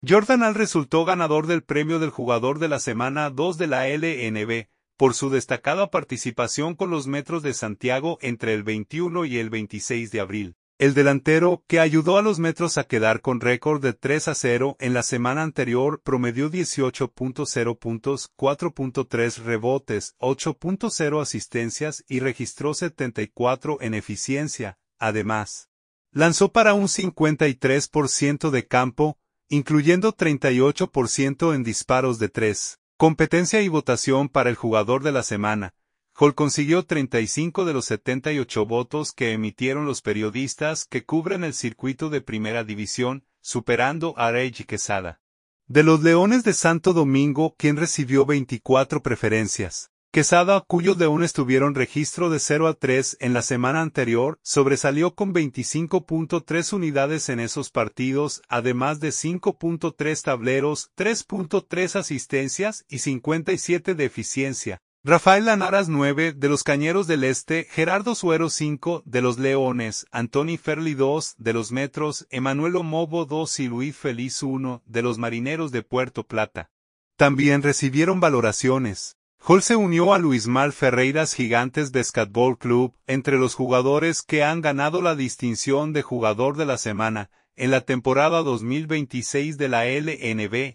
Jordan Hall resultó ganador del premio del jugador de la semana 2 de la LNB, por su destacada participación con los Metros de Santiago entre el 21 y el 26 de abril. El delantero, que ayudó a los Metros a quedar con récord de 3-0 en la semana anterior, promedió 18.0 puntos, 4.3 rebotes, 8.0 asistencias y registró 74 en eficiencia. Además, lanzó para un 53% de campo, incluyendo 38% en disparos de 3. Competencia y votación para el jugador de la semana. Hall consiguió 35 de los 78 votos que emitieron los periodistas que cubren el circuito de Primera División, superando a Reggie Quesada. De los Leones de Santo Domingo, quien recibió 24 preferencias. Quesada, cuyos leones tuvieron registro de 0-3 en la semana anterior, sobresalió con 25.3 unidades en esos partidos, además de 5.3 tableros, 3.3 asistencias y 57 de eficiencia. Rafael Lanaras 9 de los Cañeros del Este, Gerardo Suero 5 de los Leones, Anthony Ferli 2 de los Metros, Emanuel Omobo 2 y Luis Feliz 1 de los Marineros de Puerto Plata. También recibieron valoraciones. Hall se unió a Luismar Ferreiras Gigantes Basketball Club entre los jugadores que han ganado la distinción de Jugador de la Semana en la temporada 2026 de la LNB.